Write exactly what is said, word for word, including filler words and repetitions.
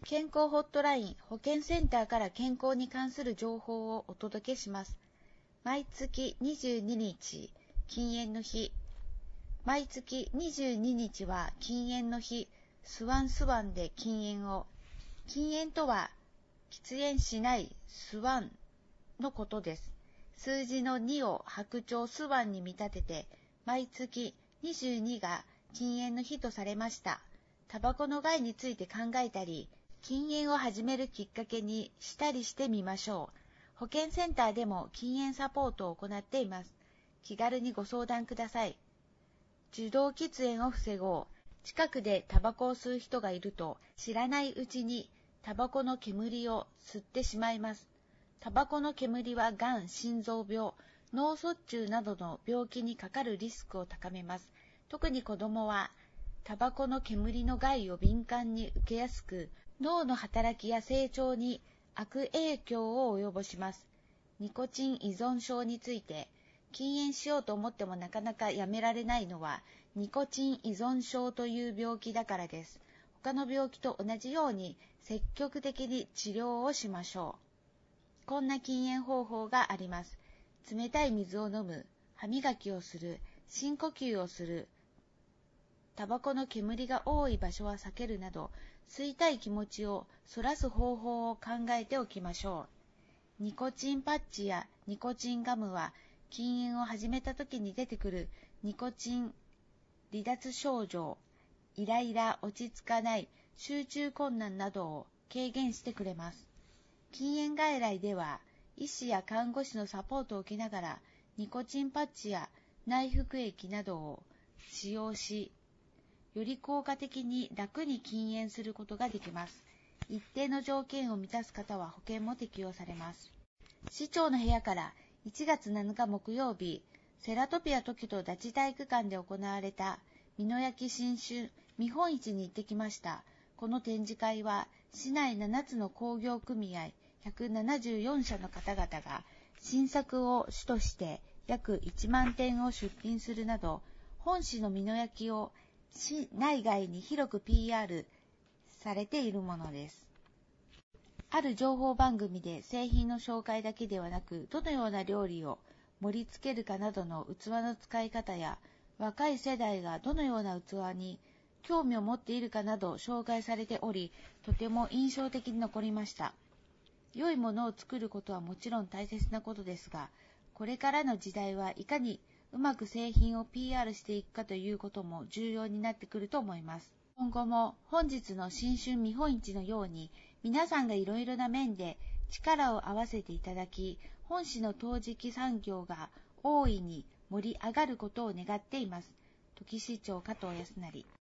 健康ホットライン保健センターから健康に関する情報をお届けします。毎月にじゅうににち、禁煙の日。毎月にじゅうににちは禁煙の日、スワンスワンで禁煙を。禁煙とは、喫煙しないスワンのことです。数字のにを白鳥スワンに見立てて、毎月にじゅうにが禁煙の日とされました。タバコの害について考えたり、禁煙を始めるきっかけにしたりしてみましょう。保健センターでも禁煙サポートを行っています。気軽にご相談ください。受動喫煙を防ごう。近くでタバコを吸う人がいると知らないうちにタバコの煙を吸ってしまいます。タバコの煙はがん、心臓病、脳卒中などの病気にかかるリスクを高めます。特に子どもはタバコの煙の害を敏感に受けやすく、脳の働きや成長に悪影響を及ぼします。ニコチン依存症について、禁煙しようと思ってもなかなかやめられないのは、ニコチン依存症という病気だからです。他の病気と同じように積極的に治療をしましょう。こんな禁煙方法があります。冷たい水を飲む、歯磨きをする、深呼吸をする、タバコの煙が多い場所は避けるなど、吸いたい気持ちをそらす方法を考えておきましょう。ニコチンパッチやニコチンガムは、禁煙を始めた時に出てくるニコチン離脱症状、イライラ、落ち着かない、集中困難などを軽減してくれます。禁煙外来では、医師や看護師のサポートを受けながら、ニコチンパッチや内服液などを使用し、より効果的に楽に禁煙することができます。一定の条件を満たす方は保険も適用されます。市長の部屋からいちがつなのか木曜日、セラトピア時と立ち体育館で行われた美濃焼新春見本市に行ってきました。この展示会は市内ななつの工業組合ひゃくななじゅうよんしゃの方々が新作を主として約いちまんてんを出品するなど、本市の美濃焼を市内外に広く ピーアール されているものです。ある情報番組で製品の紹介だけではなく、どのような料理を盛り付けるかなどの器の使い方や、若い世代がどのような器に興味を持っているかなど紹介されており、とても印象的に残りました。良いものを作ることはもちろん大切なことですが、これからの時代はいかにうまく製品を ピーアール していくかということも重要になってくると思います。今後も本日の新春見本市のように、皆さんがいろいろな面で力を合わせていただき、本市の陶磁器産業が大いに盛り上がることを願っています。土岐市長加藤康成。